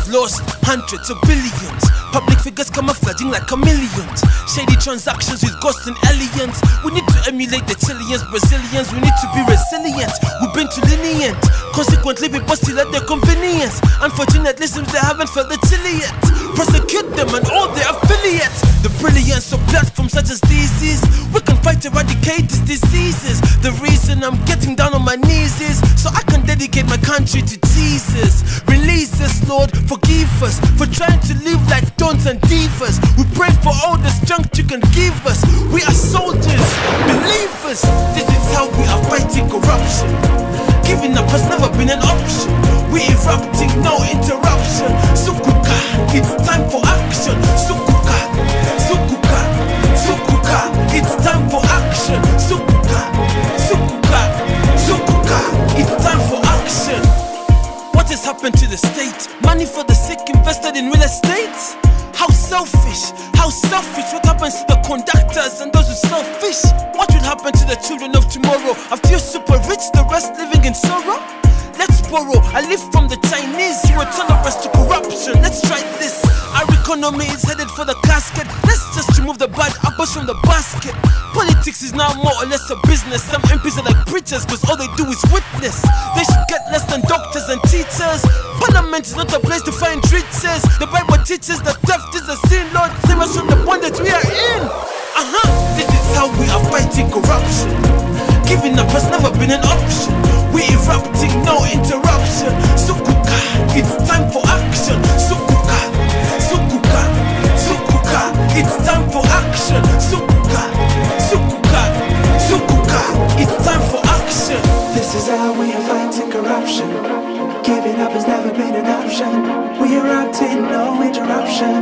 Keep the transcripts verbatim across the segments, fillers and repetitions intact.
lost hundreds of billions. Public figures camouflaging like chameleons. Shady transactions with ghosts and aliens. We need to emulate the Chileans, Brazilians. We need to be resilient. We've been too lenient. Consequently, people still at their convenience. Unfortunately, seems they haven't felt the chill yet. Prosecute them and all their affiliates. The brilliance of platforms such as these is we can fight to eradicate these diseases. The reason I'm getting down on my knees is so I can dedicate my country to Jesus. Release us, Lord, forgive us for trying to live like dons and divas. We pray for all the strength you can give us. We are soldiers, believers. This is how we are fighting corruption. Giving up has never been an option. We erupting, no interruption. Sukuka, it's time for action. Sukuka, Sukuka, Sukuka, it's time for action. Sukuka, Sukuka, Sukuka, it's time for action. What has happened to the state? Money for the sick invested in real estate? How selfish, how selfish. What happens to the conductors and those who sell fish? What will happen to the children of tomorrow? A few super rich, the rest living in sorrow? Let's borrow, I live from the Chinese who will turn us to corruption. Let's try this. Our economy is headed for the casket. Let's just remove the bad apples from the basket. Politics is now more or less a business. Some M Ps are like preachers cause all they do is witness. They should get less than doctors and teachers. Parliament is not a place to find riches. The Bible teaches that theft is a sin. Lord, save us from the bondage we are in. Uh-huh, this is how we are fighting corruption. Giving up has never been an option. We erupting, no interruption. Sukuka, it's time for action. Sukuka, Sukuka, Sukuka, it's time for action. Sukuka, Sukuka, Sukuka, it's time for action. This is how we are fighting corruption. Giving up has never been an option. We erupting, no interruption.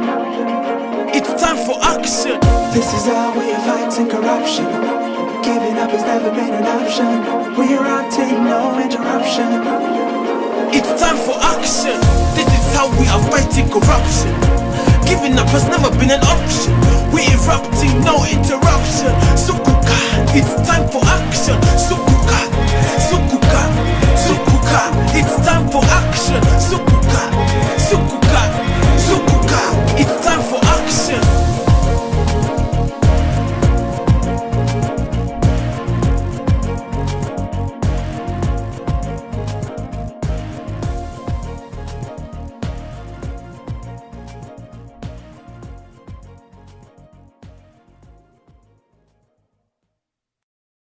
It's time for action. This is how we are fighting corruption. Giving up has never been an option. We erupting, no interruption. It's time for action. This is how we are fighting corruption. Giving up has never been an option. We erupting, no interruption. Sukuka, it's time for action. Sukuka,